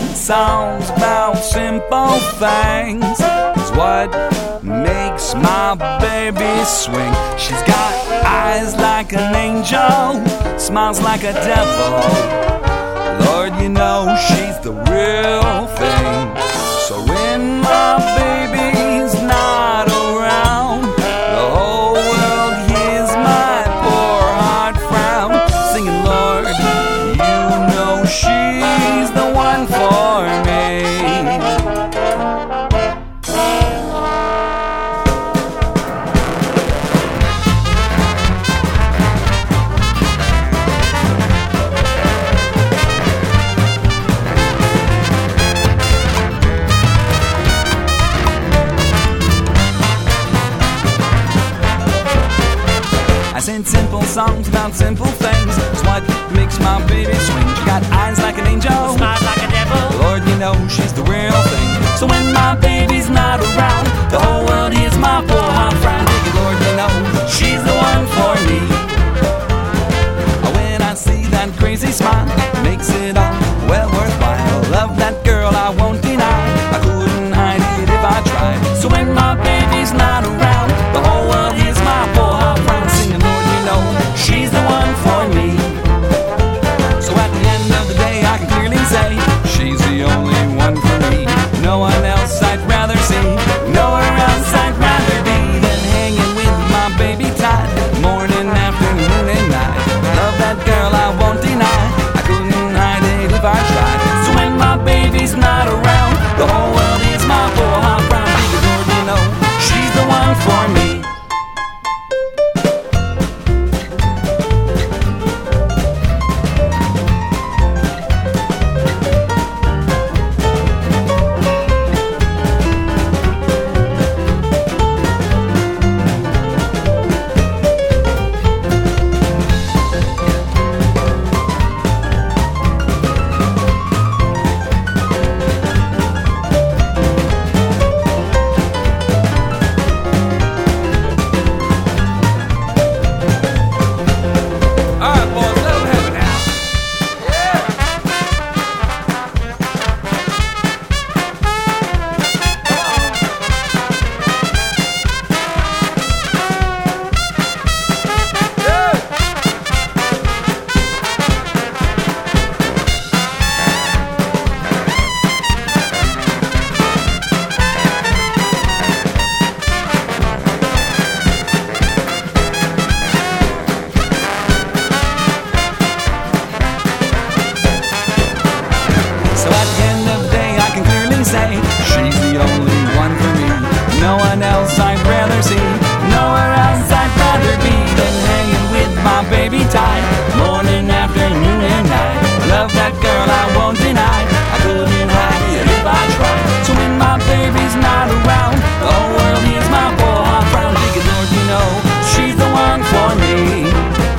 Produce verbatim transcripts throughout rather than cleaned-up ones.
songs about simple things is what makes my baby swing. She's got eyes like an angel, smiles like a devil. Lord, you know she's the real thing. So when my baby's not around, the whole world hears my poor heart frown, singing, Lord, you know she's the one for me. I sing simple songs about simple things. It's what makes my baby swing. She got eyes like an angel, smiles like a devil. Lord, you know she's the real thing. So when my baby's not around, the whole world hears my poor heart frown. Lord, you know she's the one for me. When I see that crazy smile, it makes it all well worthwhile. Love that girl, I won't deny. I couldn't hide it if I tried. So when my baby's not around, the whole world hears my poor heart frown, singing, Lord, you know she's the one for me. So at the end of the day, I can clearly say she's the only one for me. No one else I'd rather see, nowhere else I'd rather be than hanging with my baby tight, morning, afternoon, and night. Love that girl, I won't deny. I couldn't hide it if I tried. So when my baby's not around, the whole world is my poor heart brown. Because Lord, you know she's the one for me. Say she's the only one for me. No one else I'd rather see, nowhere else I'd rather be than hanging with my baby tight, morning, afternoon, and night. Love that girl, I won't deny. I couldn't hide it if I tried. So when my baby's not around, the whole world hears my poor heart frown. Because Lord, you know she's the one for me.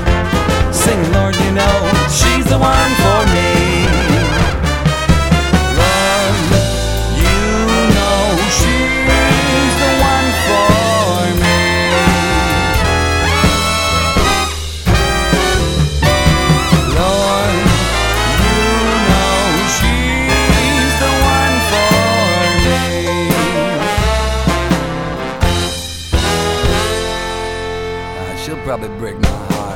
Sing, Lord, you know she's the one for me. She'll probably break my heart.